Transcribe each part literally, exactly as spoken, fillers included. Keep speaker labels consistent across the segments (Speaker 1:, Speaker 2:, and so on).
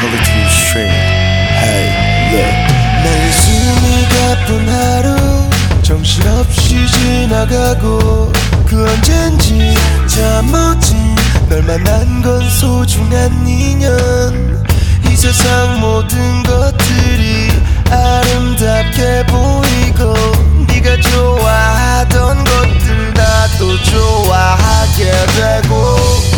Speaker 1: Quality Stream. Hey, look.
Speaker 2: 매일 숨이 가쁜 하루 정신없이 지나가고 그 언젠지 잠없지 널 만난 건 소중한 인연. 이 세상 모든 것들이 아름답게 보이고 네가 좋아하던 것들 나도 좋아하게 되고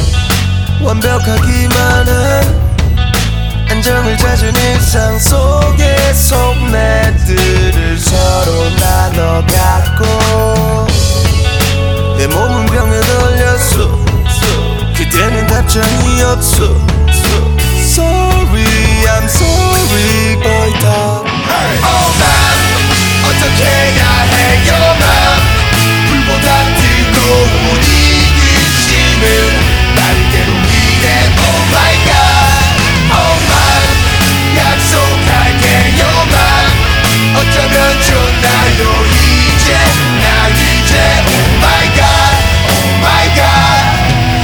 Speaker 2: 완벽하기만 한 안정을 찾은 일상 속에 속내들을 서로 나눠 갖고 내 몸은 병에 걸렸어. 그때는 답장이 없어. Sorry, I'm sorry, boy, 다.
Speaker 3: Oh man, 어떻게 해야 해 your man. 불보다 뜨거운 이 기침은 나를 괴롭히네. Oh my god, oh man, 약속할게 your man. 어쩌면 좋나요 이제 나 이제 oh my god, oh my god.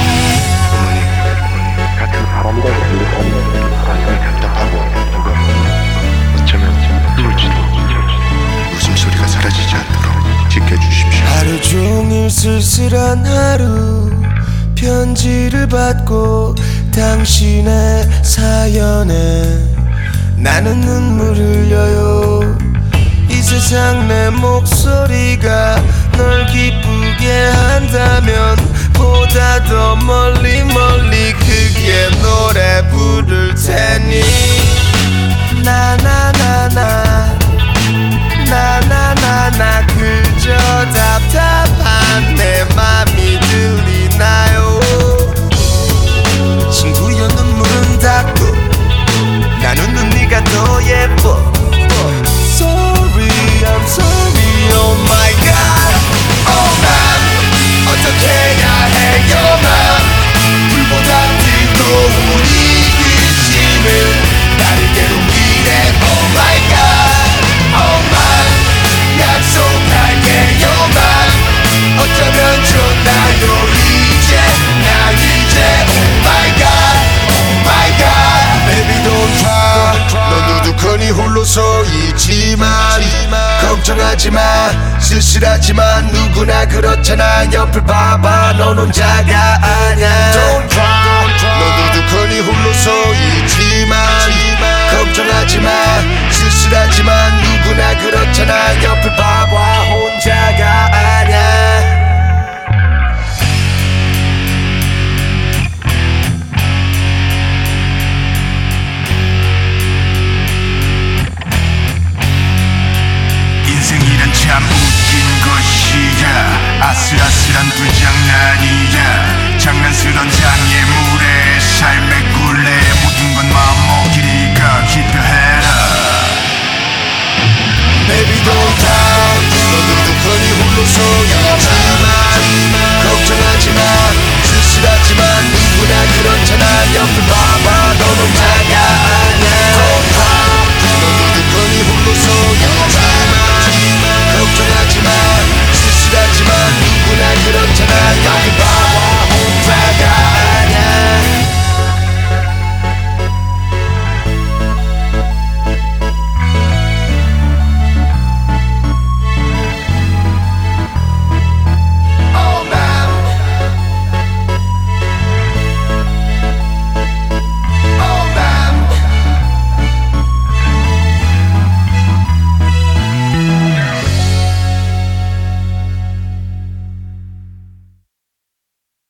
Speaker 4: 어머니 같은 사람과 생각하는 가슴이 답답하고 어쩌면 울지도 웃음소리가 사라지지 않도록 지켜주십시오.
Speaker 2: 하루 종일 쓸쓸한 하루 편지를 받고 당신의 사연에 나는 눈물 흘려요. 이 세상 내 목소리가 널 기쁘게 한다면 보다 더 멀리 멀리 크게 노래 부를 테니 나나나나 나나나나 그저 답답한 내 맘이 들리나요. 친구여 눈물은 닦고 난 웃는 네가 더 예뻐. Sorry, I'm sorry, oh my god.
Speaker 3: Oh man, 어떻게 해야 해 your man. 불보다 뜨거운 이 기침은 나를 괴롭히네. Oh my god, oh man, 약속할게 your man. 어쩌면 좋나요 이제 나 이제 oh my god, oh my god.
Speaker 2: Baby don't cry. 넌 두둑하니 홀로 서 있지만 걱정하지마. 쓸쓸하지만 누구나 그렇잖아. 옆을 봐봐 넌 혼자가 아냐. Don't cry. 넌 두둑하니 홀로 서 있지만 걱정하지마. 쓸쓸하지만 누구나 그렇잖아. 옆을 봐봐 혼자가 아냐.
Speaker 5: 인생이란 참 웃긴 것이야. 아슬아슬한 불장난이야. 장난스런 장애물